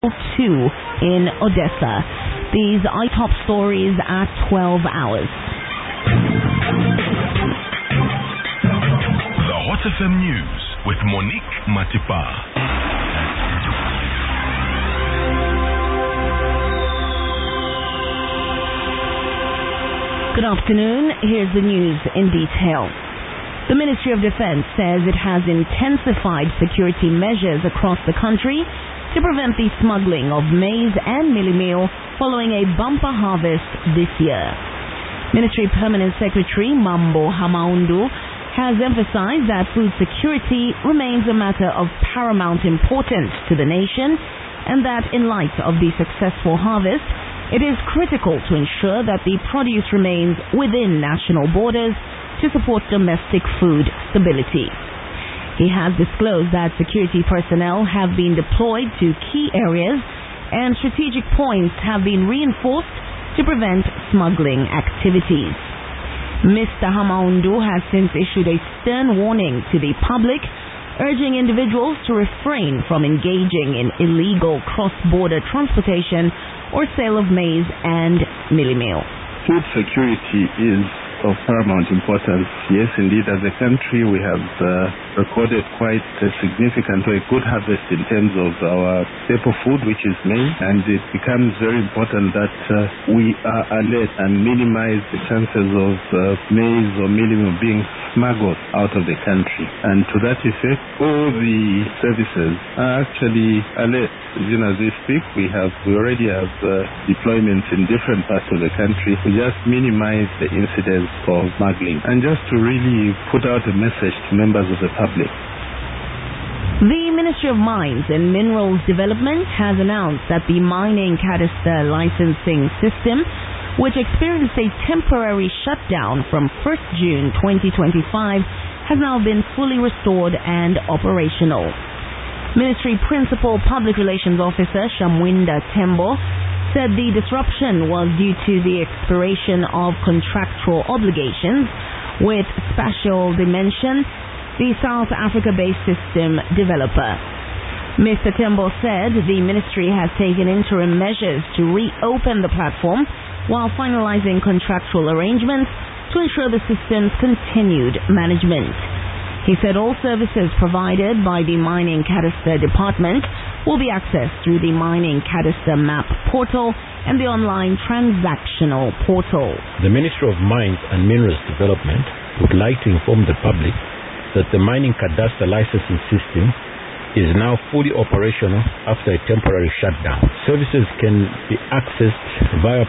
2 in Odessa. These are top stories at 12 hours. The Hot FM News with Monique Matipa. Good afternoon. Here's the news in detail. The Ministry of Defense says it has intensified security measures across the country to prevent the smuggling of maize and mielie meal following a bumper harvest this year. Ministry Permanent Secretary Mambo Hamaundu has emphasized that food security remains a matter of paramount importance to the nation and that in light of the successful harvest, it is critical to ensure that the produce remains within national borders to support domestic food stability. He has disclosed that security personnel have been deployed to key areas and strategic points have been reinforced to prevent smuggling activities. Mr. Hamaundu has since issued a stern warning to the public, urging individuals to refrain from engaging in illegal cross-border transportation or sale of maize and mielie meal. Food security is of paramount importance. Yes, indeed, as a country we have recorded quite a significant or a good harvest in terms of our staple food, which is maize, and it becomes very important that we are alert and minimize the chances of maize or mielie meal being smuggled out of the country. And to that effect, all the services are actually alert. As we speak, we already have deployments in different parts of the country to just minimize the incidence of smuggling and just to really put out a message to members of the public. The Ministry of Mines and Minerals Development has announced that the mining cadaster licensing system, which experienced a temporary shutdown from 1st June 2025, has now been fully restored and operational. Ministry Principal Public Relations Officer Shamwinda Tembo said the disruption was due to the expiration of contractual obligations with Spatial Dimension, the South Africa-based system developer. Mr. Tembo said the ministry has taken interim measures to reopen the platform while finalizing contractual arrangements to ensure the system's continued management. He said all services provided by the Mining Cadaster Department will be accessed through the Mining Cadaster Map portal and the online transactional portal. The Ministry of Mines and Minerals Development would like to inform the public that the Mining Cadaster licensing system is now fully operational after a temporary shutdown. Services can be accessed via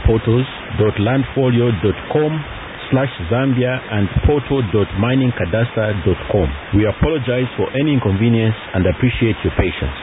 portals.landfolio.com/Zambia and portal.miningcadaster.com. We apologize for any inconvenience and appreciate your patience.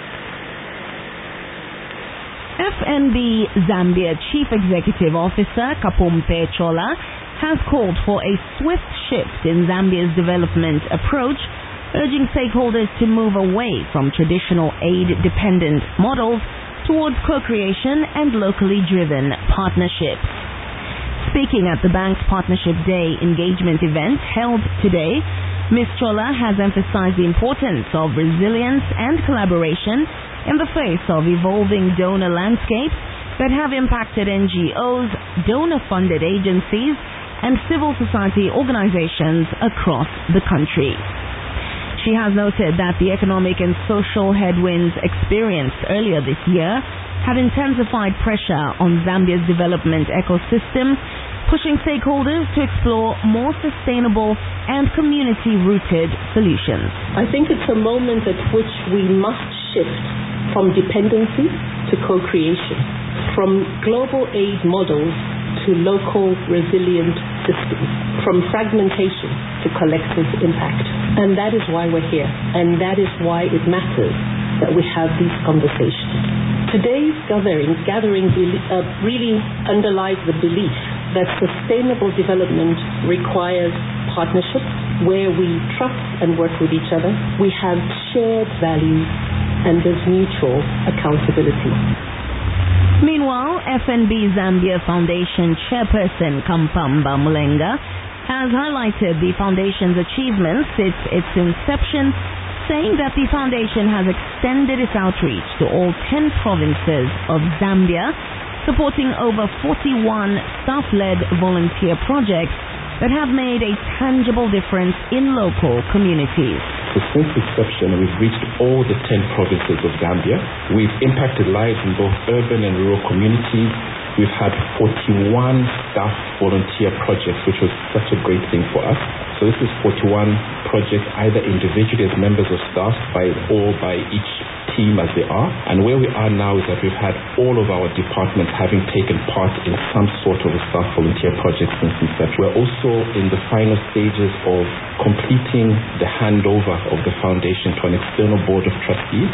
FNB Zambia Chief Executive Officer Kapumpe Chola has called for a swift shift in Zambia's development approach, urging stakeholders to move away from traditional aid-dependent models towards co-creation and locally driven partnerships. Speaking at the bank's Partnership Day engagement event held today, Ms. Chola has emphasized the importance of resilience and collaboration in the face of evolving donor landscapes that have impacted NGOs, donor-funded agencies, and civil society organizations across the country. She has noted that the economic and social headwinds experienced earlier this year have intensified pressure on Zambia's development ecosystem, pushing stakeholders to explore more sustainable and community-rooted solutions. I think it's a moment at which we must shift from dependency to co-creation, from global aid models to local resilient systems, from fragmentation to collective impact. And that is why we're here, and that is why it matters that we have these conversations. Today's gathering really underlies the belief that sustainable development requires partnership where we trust and work with each other. We have shared values and there's mutual accountability. Meanwhile, FNB Zambia Foundation Chairperson Kampamba Mulenga has highlighted the foundation's achievements since its inception saying that the foundation has extended its outreach to all 10 provinces of Zambia, supporting over 41 staff-led volunteer projects that have made a tangible difference in local communities. So since inception, we've reached all the 10 provinces of Zambia. We've impacted lives in both urban and rural communities. We've had 41 staff volunteer projects, which was such a great thing for us. So this is 41 projects, either individually as members of staff or by each team as they are. And where we are now is that we've had all of our departments having taken part in some sort of a staff volunteer project since inception. We're also in the final stages of completing the handover of the foundation to an external board of trustees.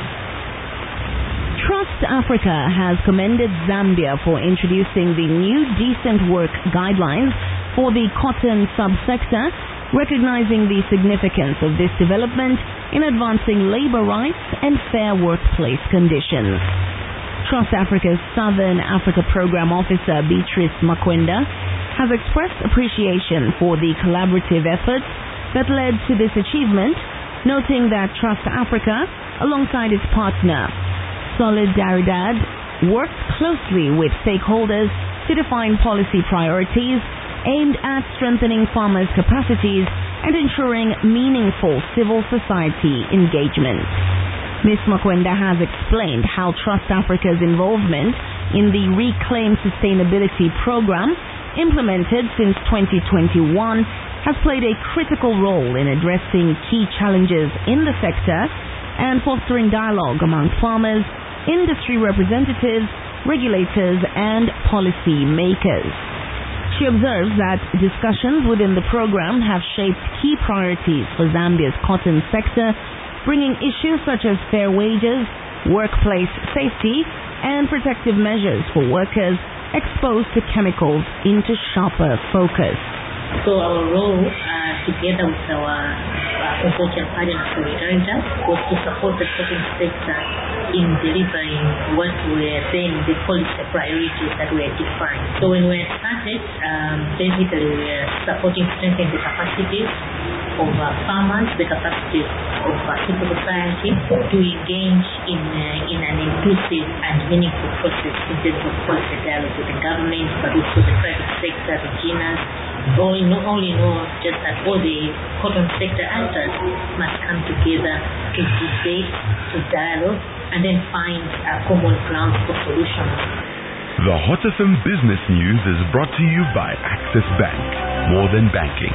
Trust Africa has commended Zambia for introducing the new decent work guidelines for the cotton subsector, recognizing the significance of this development in advancing labor rights and fair workplace conditions. Trust Africa's Southern Africa Program Officer Beatrice Makwenda has expressed appreciation for the collaborative efforts that led to this achievement, noting that Trust Africa, alongside its partner Solidaridad, worked closely with stakeholders to define policy priorities aimed at strengthening farmers' capacities and ensuring meaningful civil society engagement. Ms. Makwenda has explained how Trust Africa's involvement in the Reclaim Sustainability program, implemented since 2021, has played a critical role in addressing key challenges in the sector and fostering dialogue among farmers, industry representatives, regulators, and policy makers. She observes that discussions within the program have shaped key priorities for Zambia's cotton sector, bringing issues such as fair wages, workplace safety, and protective measures for workers exposed to chemicals into sharper focus. So our role, together with our consortium partner Solidaridad, was to support the cotton sector in delivering what were then the policy priorities that were defined. So when we started, basically we were supporting strengthening the capacities of farmers, the capacities of civil society to engage in an inclusive and meaningful process in terms of policy dialogue with the government, but also the private sector, the GINAs. All the cotton sector actors must come together to debate, to dialogue, and then find a common ground for solutions. The Hot FM Business News is brought to you by Access Bank. More than banking.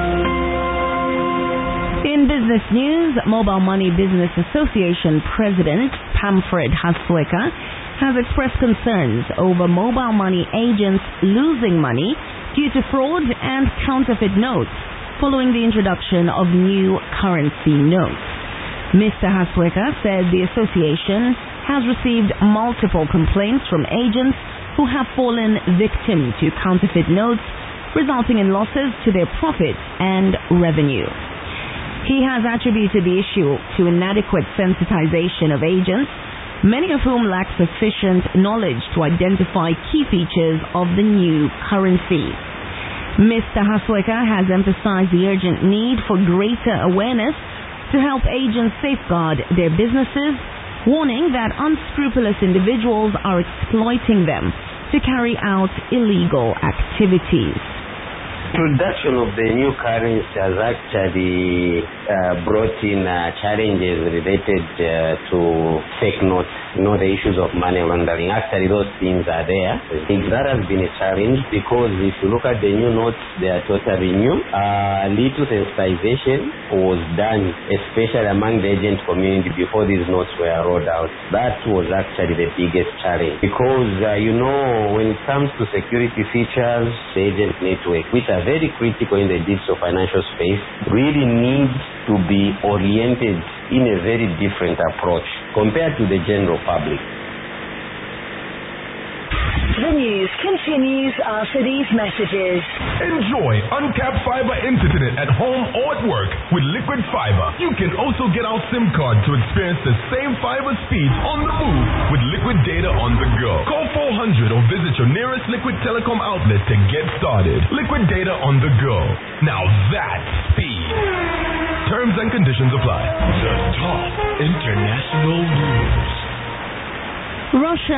In business news, Mobile Money Business Association President Pamfred Hasweka has expressed concerns over mobile money agents losing money due to fraud and counterfeit notes following the introduction of new currency notes. Mr. Hasweka said the association has received multiple complaints from agents who have fallen victim to counterfeit notes, resulting in losses to their profits and revenue. He has attributed the issue to inadequate sensitization of agents, many of whom lack sufficient knowledge to identify key features of the new currency. Mr. Hasweka has emphasized the urgent need for greater awareness to help agents safeguard their businesses, warning that unscrupulous individuals are exploiting them to carry out illegal activities. Introduction of the new currency has actually brought in challenges related to fake notes, the issues of money laundering. Actually, those things are there. That has been a challenge because if you look at the new notes, they are totally new. Little sensitization was done, especially among the agent community before these notes were rolled out. That was actually the biggest challenge because, when it comes to security features, the agent network, which are very critical in the digital financial space, really needs to be oriented in a very different approach compared to the general public. The news continues after these messages. Enjoy uncapped fiber internet at home or at work with Liquid Fiber. You can also get our SIM card to experience the same fiber speeds on the move with Liquid Data on the go. Call 400 or visit your nearest Liquid Telecom outlet to get started. Liquid Data on the go. Now that's speed. Terms and conditions apply. The top international news. Russia